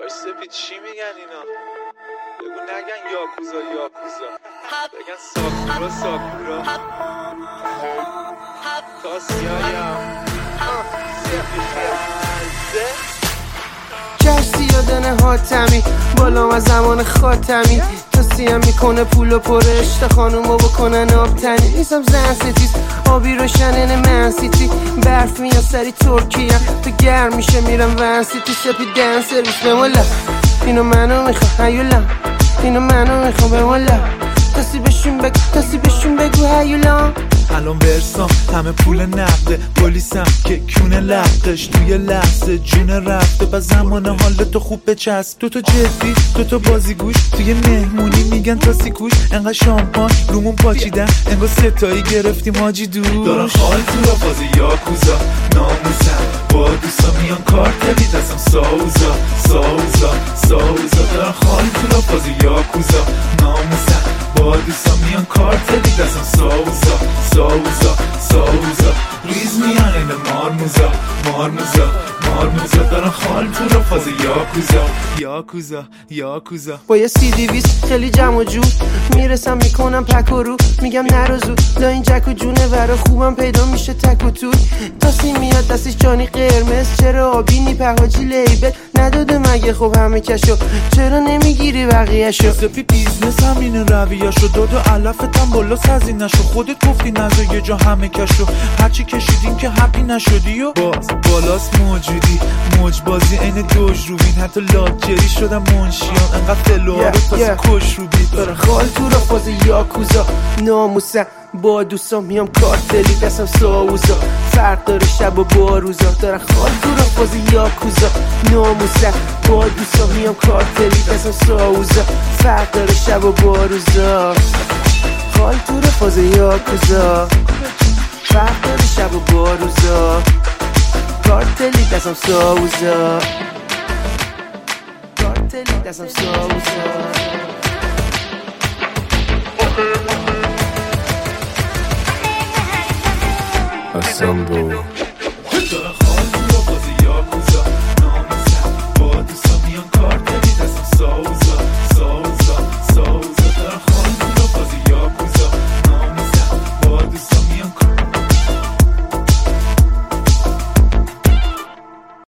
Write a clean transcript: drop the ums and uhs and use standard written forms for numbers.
سپید چی میگن اینا؟ بگو نگن یاکوزا بگن ساکورا تاسیایم سپید خلزه کشتی یادنه حاتمی بالام از زمان خاتمی توصیم میکنه پولو پره اشت خانومو بکنن آبتنی نیستم زن ستیز آبی روشنن من سیتی برف میان سری ترکیه تو گرم میشه میرم ون سیتی سپید دن سرویس بمولا اینو منو میخوام هیولا اینو منو میخوام بمولا تاسی بشون بگو هیولا الان ورسام همه پول نقده پلیسم که کونه لقش توی لحظه جون رفته با زمان حالتو خوب بچسب دوتا جدی دوتا بازیگوش توی مهمونی میگن تاسی کوش انقدر شامپان رومون پاچیدن انگار ستایی گرفتیم حاجی دوش دارن خال تو را بازی یاکوزا ناموزم با دوستا میان کارتلی دستم ساوزا دارن خال تو را بازی یاکوزا ناموزم با دوستا میان کارتلی دستم ساوزا ریز میان این مارموزا دارن خال تو را فاز یاکوزا با یه CD20 خیلی جمع و جو میرسم میکنم پک و رو میگم نروزو دا این جک و جونه ورا خوبم پیدا میشه تک و توی تاسی میاد دستش جانی قرمز چرا آبی نیپه حاجی لیبل نداده مگه خب همه کشو چرا نمیگیری بقیهشو سپی بیزنس همینه رویهشو دادو علفتم بالا سزی نشو خودت گفتی نزا یه جا همه کشو هرچی کشیدین که حقی نشدی و باز بالاست موجودی موج بازی این دوج رو بین حتی لاجری شدم منشیان انقدر فلوها رو تازه کش رو بید داره خال تو را فاز یاکوزا ناموسم با دوستان میام کارتلی دستم ساوزا فرق داره شب و باروزا داره خال تو را فاز یاکوزا ناموسم با دوستان میام کارتلی دستم ساوزا فرق داره شب و باروزا خال تو را فاز یاکوزا فرق داره شب و باروزا کارتلی دستم ساوزا کارتلی دستم ساوزا Assemble